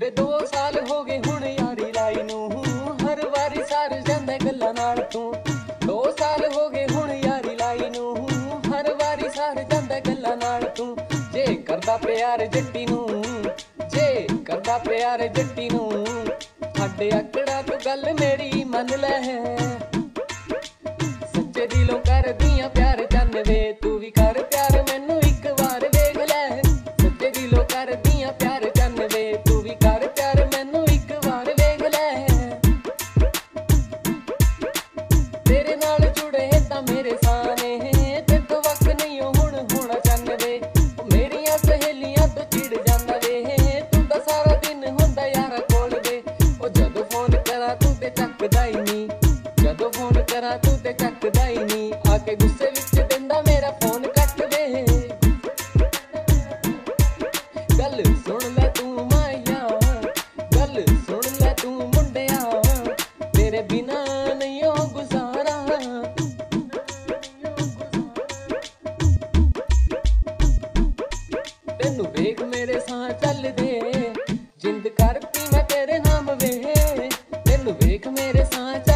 ਵੇ 2 ਸਾਲ ਹੋ ਗਏ ਹੁਣ ਯਾਰੀ ਲਾਈ ਨੂੰ, ਹਰ ਵਾਰੀ ਸਾਰ ਜਾਂਦਾ ਗੱਲਾਂ ਨਾਲ ਤੂੰ। 2 ਸਾਲ ਹੋ ਗਏ ਹੁਣ ਯਾਰੀ ਲਾਈ ਨੂੰ, ਹਰ ਵਾਰੀ ਸਾਰ ਜਾਂਦਾ ਗੱਲਾਂ ਨਾਲ ਤੂੰ। ਜੇ ਕਰਦਾ ਪਿਆਰ ਜੱਟੀ ਨੂੰ, ਜੇ ਕਰਦਾ ਪਿਆਰ ਜੱਟੀ ਨੂੰ, ਸਾਡੇ ਆਕੜਾ ਤੂੰ ਗੱਲ ਮੇਰੀ ਮੰਨ ਲੈ। ਸੱਚੇ ਦਿਲੋਂ ਕਰਦੀਆਂ ਪਿਆਰ ਚੰਨ ਵੇ, ਤੂੰ ਵੀ ਕਰ ਪਿਆਰ ਮੈਨੂੰ ਇੱਕ ਵਾਰ ਵੇਖ ਲੈ। ਸੱਚੇ ਦਿਲੋਂ ਕਰਦੀਆਂ ਪਿਆਰ ਚੰਨ ਵੇ, ਤੂੰ ਵੀ ਕਰ ਪਿਆਰ ਮੈਨੂੰ ਇੱਕ ਵਾਰ ਵੇਖ ਲੈ। ਤੇਰੇ ਨਾਲ ਜੁੜੇ ਤਾਂ ਮੇਰੇ ਸਾਹ ਨੇ, ਤੇ ਤੋਂ ਵਕਤ ਨਹੀਂ ਹੁਣ ਹੋਣਾ ਚੰਨ ਵੇ। ਮੇਰੀਆਂ ਸਹੇਲੀਆਂ ਤੋਂ ਚਿੜ ਜਾਂਦਾ ਵੇ, ਤੂੰ ਤਾਂ ਸਾਰਾ ਦਿਨ ਹੁੰਦਾ ਯਾਰਾਂ ਕੋਲ ਵੇ। ਉਹ ਜਦੋਂ ਫੋਨ ਕਰਾਂ ਤੂੰ ਤੇ ਚੱਕਦਾ ਹੀ ਨਹੀਂ, ਜਦੋਂ ਫੋਨ ਕਰਾਂ ਤੂੰ ਤੇ ਚੱਕਦਾ ਹੀ ਨਹੀਂ। ਆ ਕੇ ਗੁੱਸੇ ਵਿੱਚ ਦਿੰਦਾ ਮੇਰਾ ਫੋਨ ਕੱਟ ਵੇ। ਗੱਲ ਸੁਣ ਲੈ ਤੂੰ ਮਾਇਆ, ਗੱਲ ਸੁਣ ਲੈ ਤੂੰ ਮੁੰਡਿਆ, ਤੇਰੇ ਬਿਨਾ ਨਹੀਂ ਉਹ ਗੁਜ਼ਾਰਾ। ਤੈਨੂੰ ਵੇਖ ਮੇਰੇ ਸਾਹ ਚੱਲਦੇ, ਜਿੰਦ ਕਰਤੀ ਮੈਂ ਤੇਰੇ ਨਾਮ ਵੇ। ਤੈਨੂੰ ਵੇਖ ਮੇਰੇ ਸਾਹ